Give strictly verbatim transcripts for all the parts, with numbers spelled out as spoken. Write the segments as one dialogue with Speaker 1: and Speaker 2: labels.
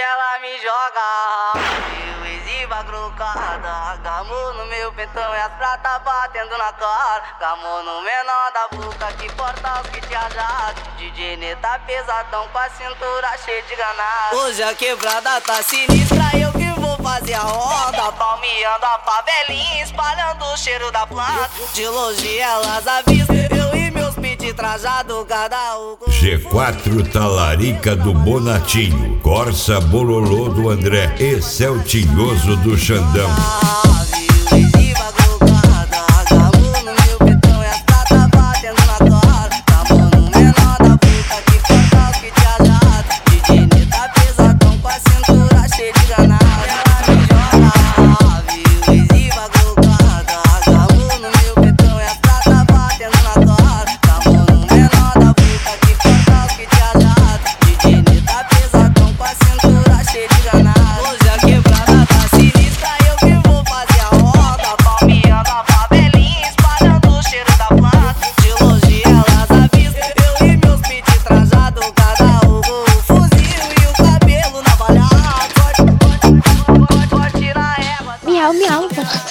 Speaker 1: ela me joga. Eu exiba grocada, gamou no meu pentão e as pratas batendo na cara. Gamou no menor da boca que porta os que te ajados. D J Neta pesadão com a cintura cheia de ganado. Hoje a quebrada tá sinistra, eu que vou fazer a onda. Palmeando a favelinha, espalhando o cheiro da planta. De longe elas avisam, eu e meus pit trajado, cada um.
Speaker 2: G quatro Talarica do Bonatinho, Corsa Bololô do André e Celtinhoso do Xandão.
Speaker 3: Miau, miau.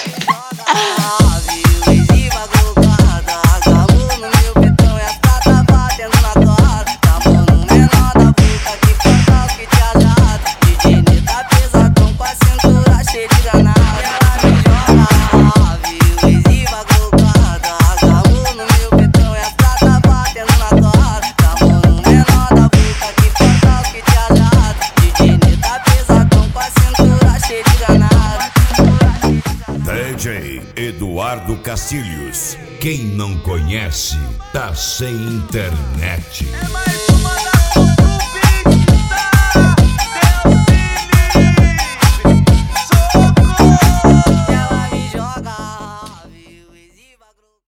Speaker 2: D J Eduardo Castilhos. Quem não conhece, tá sem internet.